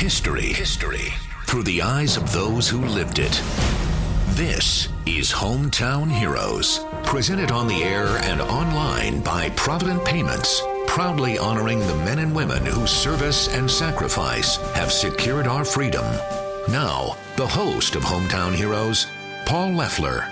History through the eyes of those who lived it. This is Hometown Heroes, presented on the air and online by Provident Payments, proudly honoring the men and women whose service and sacrifice have secured our freedom. Now, the host of Hometown Heroes, Paul Leffler.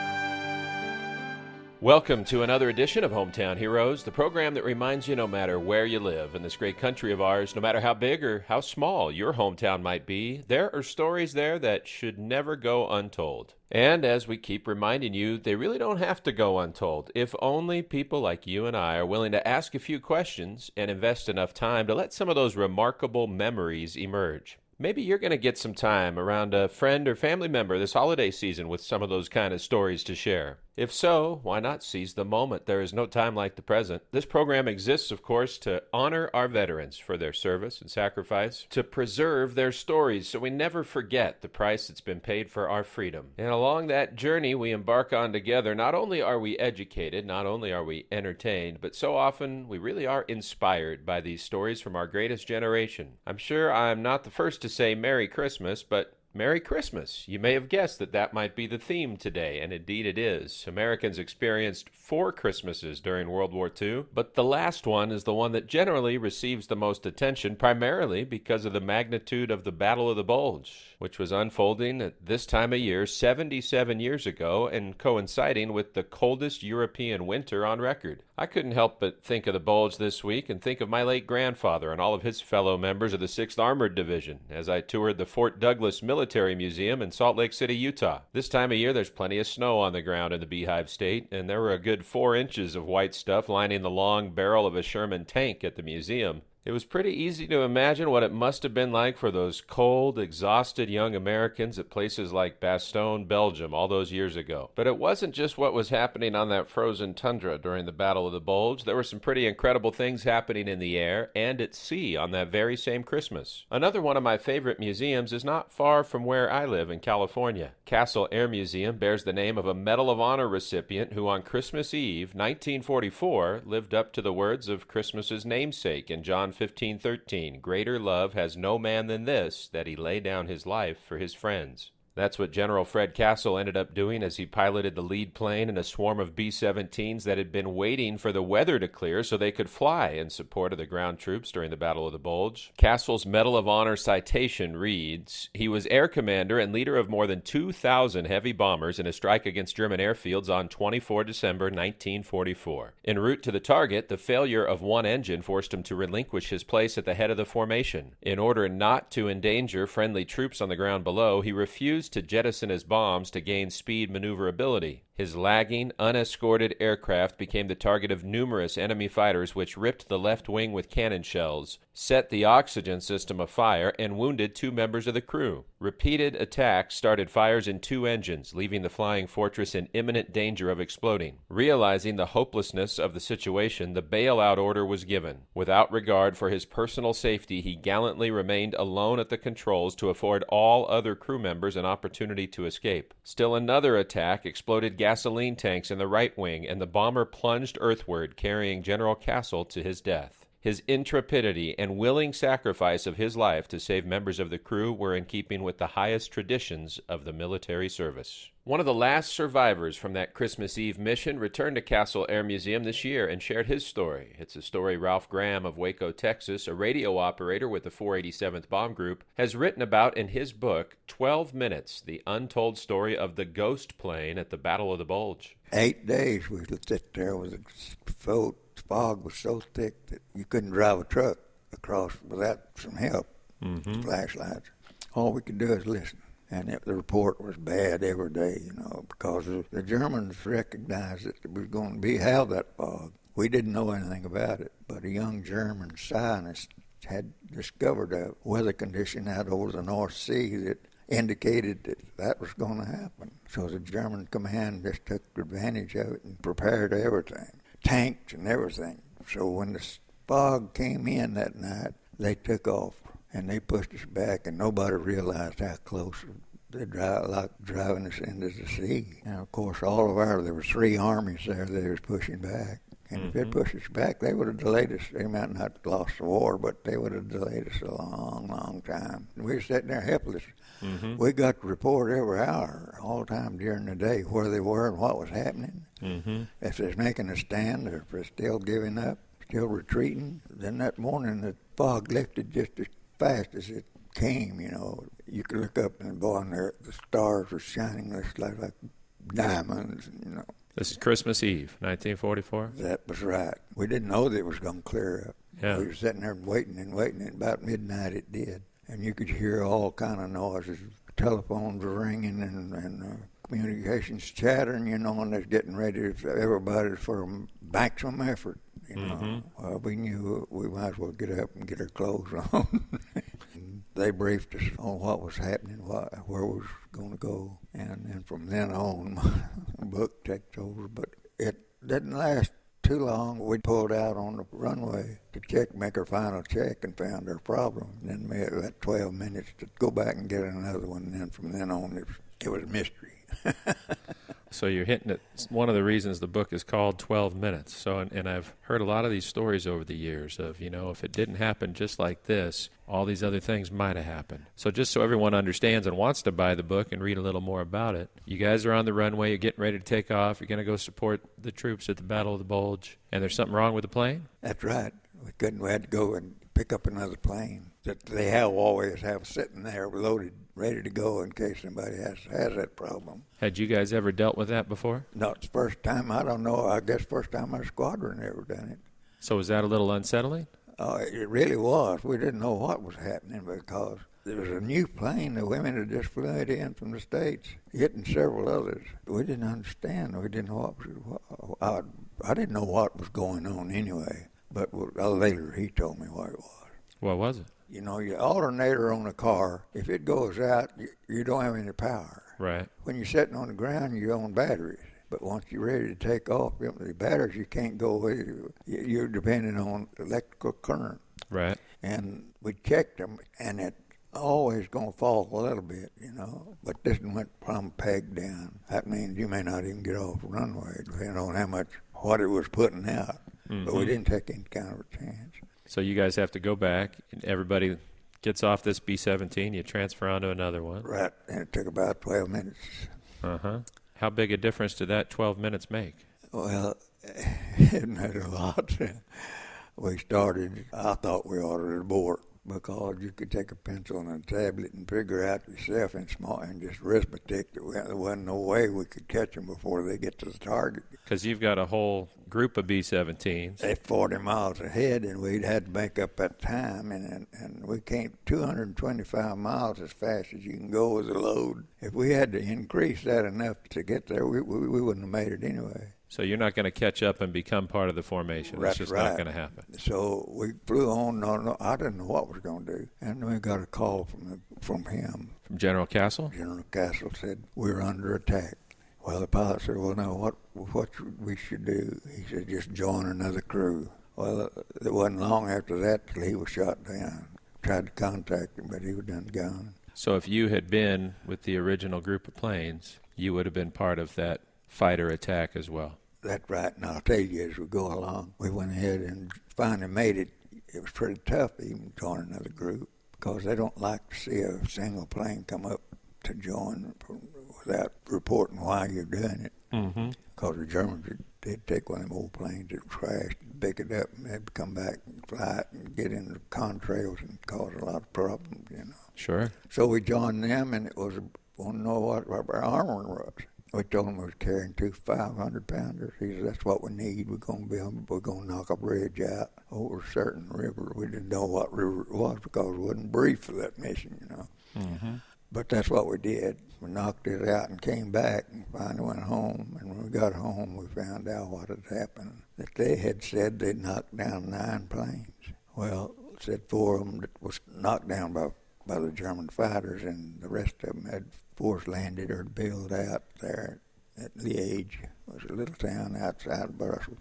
Welcome to another edition of Hometown Heroes, the program that reminds you no matter where you live in this great country of ours, no matter how big or how small your hometown might be, there are stories there that should never go untold. And as we keep reminding you, they really don't have to go untold, if only people like you and I are willing to ask a few questions and invest enough time to let some of those remarkable memories emerge. Maybe you're going to get some time around a friend or family member this holiday season with some of those kind of stories to share. If so, why not seize the moment? There is no time like the present. This program exists, of course, to honor our veterans for their service and sacrifice, to preserve their stories so we never forget the price that's been paid for our freedom. And along that journey we embark on together, not only are we educated, not only are we entertained, but so often we really are inspired by these stories from our greatest generation. I'm sure I'm not the first to say Merry Christmas, but Merry Christmas. You may have guessed that that might be the theme today, and indeed it is. Americans experienced 4 Christmases during World War II, but the last one is the one that generally receives the most attention, primarily because of the magnitude of the Battle of the Bulge, which was unfolding at this time of year 77 years ago and coinciding with the coldest European winter on record. I couldn't help but think of the Bulge this week and think of my late grandfather and all of his fellow members of the 6th Armored Division as I toured the Fort Douglas Military Museum in Salt Lake City, Utah. This time of year, there's plenty of snow on the ground in the Beehive State, and there were a good 4 inches of white stuff lining the long barrel of a Sherman tank at the museum. It was pretty easy to imagine what it must have been like for those cold, exhausted young Americans at places like Bastogne, Belgium, all those years ago. But it wasn't just what was happening on that frozen tundra during the Battle of the Bulge. There were some pretty incredible things happening in the air and at sea on that very same Christmas. Another one of my favorite museums is not far from where I live in California. Castle Air Museum bears the name of a Medal of Honor recipient who on Christmas Eve, 1944, lived up to the words of Christmas's namesake in John 15:13, "Greater love has no man than this, that he lay down his life for his friends." That's what General Fred Castle ended up doing as he piloted the lead plane in a swarm of B-17s that had been waiting for the weather to clear so they could fly in support of the ground troops during the Battle of the Bulge. Castle's Medal of Honor citation reads, "He was air commander and leader of more than 2,000 heavy bombers in a strike against German airfields on 24 December 1944. En route to the target, the failure of one engine forced him to relinquish his place at the head of the formation. In order not to endanger friendly troops on the ground below, he refused to jettison his bombs to gain speed maneuverability. His lagging, unescorted aircraft became the target of numerous enemy fighters which ripped the left wing with cannon shells, set the oxygen system afire, and wounded 2 members of the crew. Repeated attacks started fires in 2 engines, leaving the flying fortress in imminent danger of exploding. Realizing the hopelessness of the situation, the bailout order was given. Without regard for his personal safety, he gallantly remained alone at the controls to afford all other crew members an opportunity to escape. Still another attack exploded gasoline tanks in the right wing, and the bomber plunged earthward, carrying General Castle to his death. His intrepidity and willing sacrifice of his life to save members of the crew were in keeping with the highest traditions of the military service." One of the last survivors from that Christmas Eve mission returned to Castle Air Museum this year and shared his story. It's a story Ralph Graham of Waco, Texas, a radio operator with the 487th Bomb Group, has written about in his book, 12 Minutes, The Untold Story of the Ghost Plane at the Battle of the Bulge. 8 days we would sit there with the fog was so thick that you couldn't drive a truck across without some help, flashlights. All we could do is listen. And the report was bad every day, because the Germans recognized that it was going to have that fog. We didn't know anything about it, but a young German scientist had discovered a weather condition out over the North Sea that indicated that was going to happen. So the German command just took advantage of it and prepared everything, tanks and everything. So when the fog came in that night, they took off. And they pushed us back, and nobody realized how close they driving us into the sea. And of course, there were 3 armies there they was pushing back. And if they'd pushed us back, they would have delayed us. They might not have lost the war, but they would have delayed us a long, long time. We were sitting there helpless. We got to report every hour, all the time during the day, where they were and what was happening. If they're making a stand, or if they're still giving up, still retreating. Then that morning, the fog lifted just as fast as it came, you know. You could look up and go on there, the stars were shining like diamonds, you know. This is Christmas Eve, 1944? That was right. We didn't know that it was going to clear up. Yeah. We were sitting there waiting, and about midnight it did. And you could hear all kind of noises. Telephones were ringing and communications chattering, you know, and they're getting ready, everybody for maximum effort, you know. Well, we knew we might as well get up and get our clothes on. They briefed us on what was happening, where we was going to go. And then from then on, my book takes over. But it didn't last too long. We pulled out on the runway to make our final check, and found our problem. And then we had about 12 minutes to go back and get another one. And then from then on, it was a mystery. So you're hitting it. One of the reasons the book is called 12 Minutes. So, and I've heard a lot of these stories over the years of, you know, if it didn't happen just like this, all these other things might have happened. So just so everyone understands and wants to buy the book and read a little more about it, you guys are on the runway, you're getting ready to take off, you're going to go support the troops at the Battle of the Bulge, and there's something wrong with the plane? That's right. We had to go and pick up another plane that they always have sitting there loaded, ready to go in case somebody has that problem. Had you guys ever dealt with that before? No, it's the first time. I don't know. I guess first time our squadron ever done it. So was that a little unsettling? It really was. We didn't know what was happening because there was a new plane. The women had just flown it in from the States, hitting several others. We didn't understand. We didn't know I didn't know what was going on anyway. But later he told me what it was. What was it? You know, your alternator on a car, if it goes out, you don't have any power. Right. When you're sitting on the ground, you're on batteries. But once you're ready to take off, the batteries, you can't go away. You're dependent on electrical current. Right. And we checked them, and it always going to fall a little bit, you know. But this one went plumb pegged down. That means you may not even get off the runway, depending on what it was putting out. But we didn't take any kind of a chance. So you guys have to go back, and everybody gets off this B-17, you transfer onto another one. Right, and it took about 12 minutes. How big a difference did that 12 minutes make? Well, it made a lot. We started, I thought we ought to abort because you could take a pencil and a tablet and figure out yourself in small and just arithmetic that there wasn't no way we could catch them before they get to the target. Because you've got a whole group of B-17s. They're 40 miles ahead, and we'd had to make up that time, and we came 225 miles as fast as you can go with a load. If we had to increase that enough to get there, we wouldn't have made it anyway. So you're not going to catch up and become part of the formation. That's just right. Not going to happen. So we flew on. No, I didn't know what we were going to do. And we got a call from him. From General Castle? General Castle said, we're under attack. Well, the pilot said, well, now what we should do? He said, just join another crew. Well, it wasn't long after that till he was shot down. Tried to contact him, but he was done gone. So if you had been with the original group of planes, you would have been part of that fighter attack as well. That's right, and I'll tell you as we go along, we went ahead and finally made it. It was pretty tough even to join another group because they don't like to see a single plane come up to join without reporting why you're doing it. Because the Germans, they'd take one of them old planes that crashed and pick it up, and they'd come back and fly it and get in the contrails and cause a lot of problems, you know. Sure. So we joined them, and it was, want to know what our armor was. We told him we was carrying 2 500-pounders. He said, that's what we need. We're going to knock a bridge out over a certain river. We didn't know what river it was because we wasn't briefed for that mission, you know. But that's what we did. We knocked it out and came back and finally went home. And when we got home, we found out what had happened. That they had said they'd knocked down 9 planes. Well, said 4 of them was knocked down by the German fighters, and the rest of them had force landed or built out there at Liège. It was a little town outside of Brussels.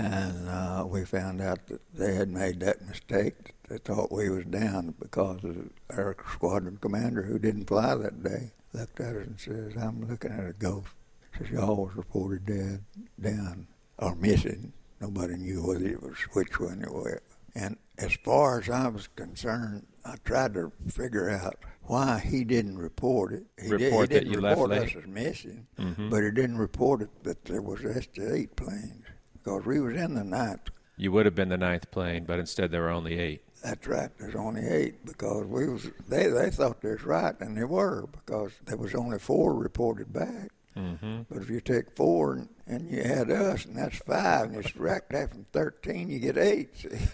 And we found out that they had made that mistake. They thought we was down because of our squadron commander, who didn't fly that day, looked at us and says, I'm looking at a ghost. Says, y'all was reported dead, down, or missing. Nobody knew whether it was which one it was. And as far as I was concerned, I tried to figure out why he didn't report it. He didn't report us as missing, but he didn't report it that there was extra 8 planes, because we was in the 9th. You would have been the 9th plane, but instead there were only 8. That's right. There's only 8 because they thought they was right, and they were, because there was only 4 reported back. But if you take 4 and you add us, and that's 5, and you subtract that from 13, you get 8.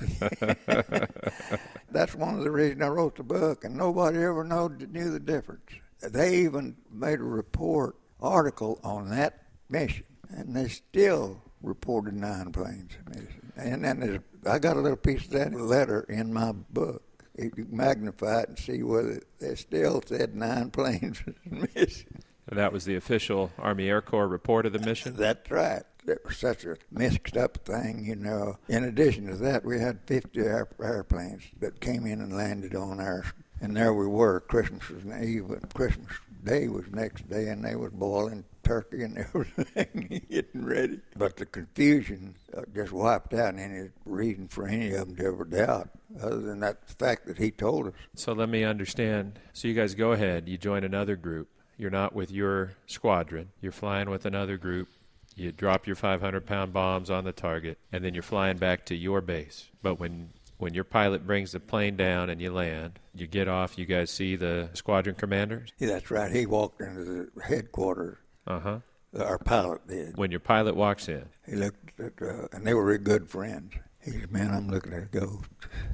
That's one of the reasons I wrote the book, and nobody ever knew the difference. They even made a article on that mission, and they still reported 9 planes missing. And then I got a little piece of that letter in my book. You can magnify it and see whether they still said 9 planes missing. And that was the official Army Air Corps report of the mission? That's right. It was such a mixed up thing, you know. In addition to that, we had 50 airplanes that came in and landed on ours. And there we were. Christmas was Eve, and Christmas Day was next day, and they was boiling turkey and everything, getting ready. But the confusion just wiped out any reason for any of them to ever doubt, other than that fact that he told us. So let me understand. So you guys go ahead. You join another group. You're not with your squadron. You're flying with another group. You drop your 500-pound bombs on the target, and then you're flying back to your base. But when your pilot brings the plane down and you land, you get off, you guys see the squadron commanders? Yeah, that's right. He walked into the headquarters. Our pilot did. When your pilot walks in? He looked at, and they were really good friends. He said, "Man, I'm looking at a ghost."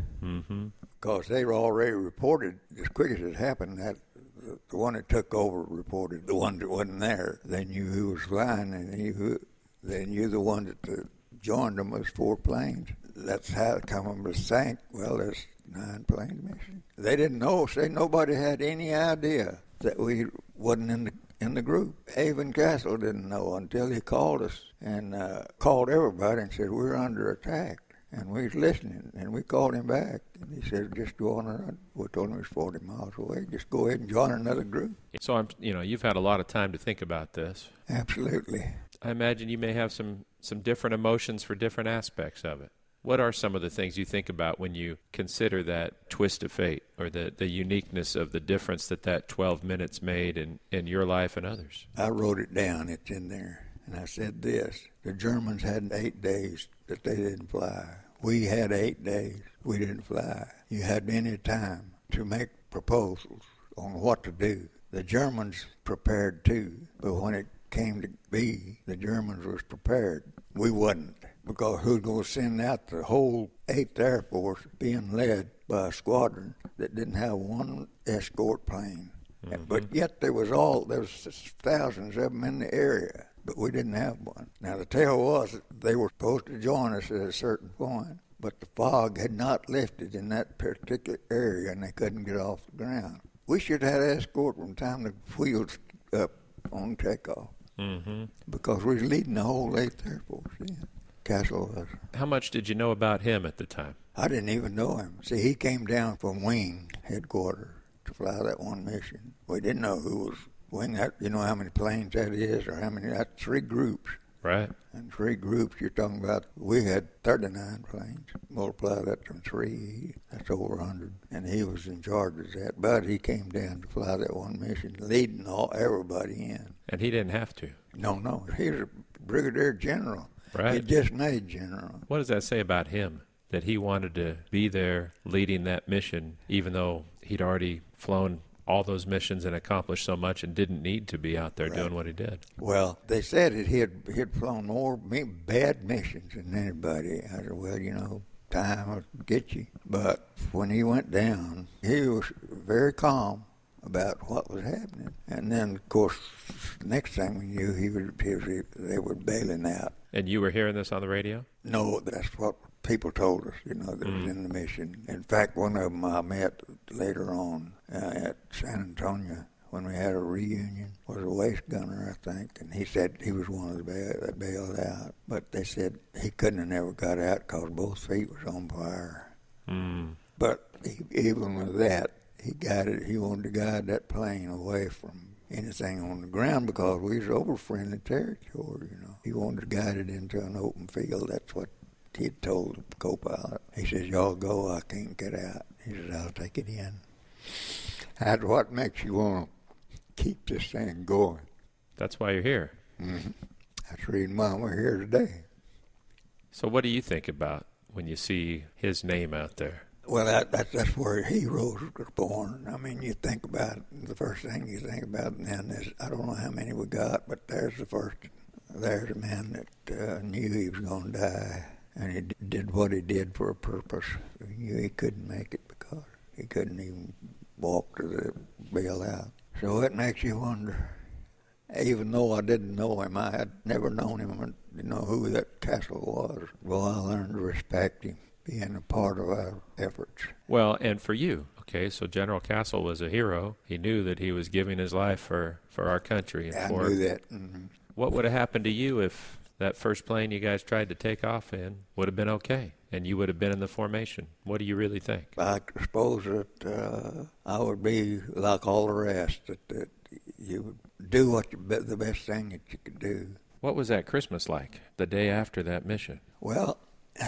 Because they were already reported, as quick as it happened, that the one that took over reported the one that wasn't there. They knew who was flying, and they knew the one that joined them was 4 planes. That's how it come to sank. Well, there's 9 planes missing. They didn't know. Say nobody had any idea that we wasn't in the group. Avon Castle didn't know until he called us and called everybody and said, "We're under attack." And we was listening, and we called him back. And he said, "Just go on around." We told him it was 40 miles away. Just go ahead and join another group. So, you've had a lot of time to think about this. Absolutely. I imagine you may have some different emotions for different aspects of it. What are some of the things you think about when you consider that twist of fate, or the uniqueness of the difference that 12 minutes made in your life and others? I wrote it down. It's in there. And I said this: the Germans had 8 days that they didn't fly. We had 8 days we didn't fly. You had any time to make proposals on what to do. The Germans prepared too, but when it came to be, the Germans was prepared. We wasn't, because who's going to send out the whole 8th Air Force being led by a squadron that didn't have one escort plane? But yet there was thousands of them in the area. But we didn't have one. Now, the tale was that they were supposed to join us at a certain point, but the fog had not lifted in that particular area, and they couldn't get off the ground. We should have had escort from the time the wheels up on takeoff, because we was leading the whole 8th Air Force then. Castle was. How much did you know about him at the time? I didn't even know him. See, he came down from Wing headquarters to fly that one mission. We didn't know who was Wing. That, you know how many planes that is, or how many? That's 3 groups. Right. And 3 groups, you're talking about, we had 39 planes. Multiply that from 3, that's over 100. And he was in charge of that. But he came down to fly that one mission, leading everybody in. And he didn't have to. No. He was a brigadier general. Right. He just made general. What does that say about him, that he wanted to be there leading that mission, even though he'd already flown all those missions and accomplished so much and didn't need to be out there doing what he did? Well, they said that he had flown more bad missions than anybody. I said, well, time will get you. But when he went down, he was very calm about what was happening. And then, of course, the next thing we knew, they were bailing out. And you were hearing this on the radio? No, that's what people told us, that was in the mission. In fact, one of them I met later on at San Antonio when we had a reunion, was a waist gunner, I think, and he said he was one of the that bailed out. But they said he couldn't have never got out because both feet was on fire. But even with that, he wanted to guide that plane away from anything on the ground because we was over friendly territory, He wanted to guide it into an open field. That's what He had told the co-pilot, he says, y'all go, I can't get out. He says, I'll take it in. That's what makes you want to keep this thing going. That's why you're here. Mm-hmm. That's the reason why we're here today. So what do you think about when you see his name out there? Well, that's where heroes were born. I mean, you think about it, the first thing you think about then is, I don't know how many we got, but there's the first. There's a man that knew he was going to die, and he did what he did for a purpose. He knew he couldn't make it because he couldn't even walk to the bailout. So it makes you wonder. Even though I didn't know him, I had never known him, who that Castle was. Well, I learned to respect him, being a part of our efforts. Well, and for you, okay, so General Castle was a hero. He knew that he was giving his life for our country. I knew that. Mm-hmm. What would have happened to you if that first plane you guys tried to take off in would have been okay, and you would have been in the formation? What do you really think? I suppose that I would be like all the rest, that you would do the best thing that you could do. What was that Christmas like, the day after that mission? Well,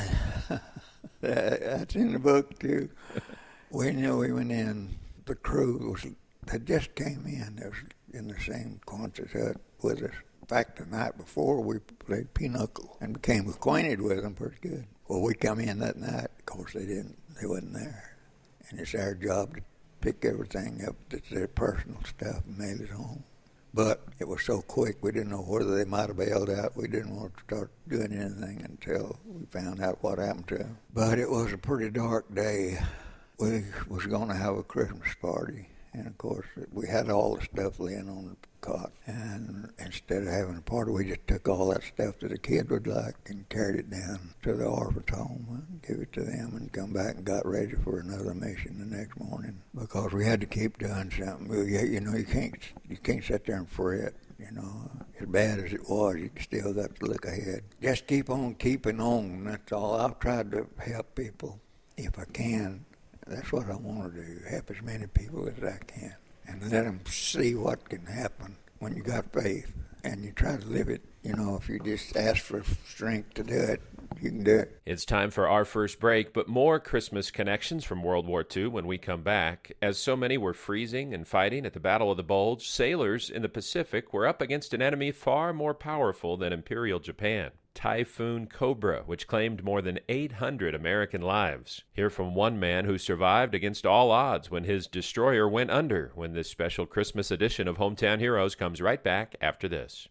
that's in the book, too. We went in, the crew had just came in. They was in the same Quonset hut with us. In fact, the night before, we played pinochle and became acquainted with them pretty good. Well, we come in that night. Of course, they wasn't there. And it's our job to pick everything up that's their personal stuff and mail it home. But it was so quick, we didn't know whether they might have bailed out. We didn't want to start doing anything until we found out what happened to them. But it was a pretty dark day. We was going to have a Christmas party. And, of course, we had all the stuff laying on the cot. And instead of having a party, we just took all that stuff that the kid would like and carried it down to the orphan's home and gave it to them and come back and got ready for another mission the next morning. Because we had to keep doing something. You can't sit there and fret. As bad as it was, you still got to look ahead. Just keep on keeping on. That's all. I've tried to help people if I can. That's what I want to do, help as many people as I can, and let them see what can happen when you got faith and you try to live it. If you just ask for strength to do it, you can do it. It's time for our first break, but more Christmas connections from World War II when we come back. As so many were freezing and fighting at the Battle of the Bulge, sailors in the Pacific were up against an enemy far more powerful than Imperial Japan. Typhoon Cobra, which claimed more than 800 American lives. Hear from one man who survived against all odds when his destroyer went under, when this special Christmas edition of Hometown Heroes comes right back after this.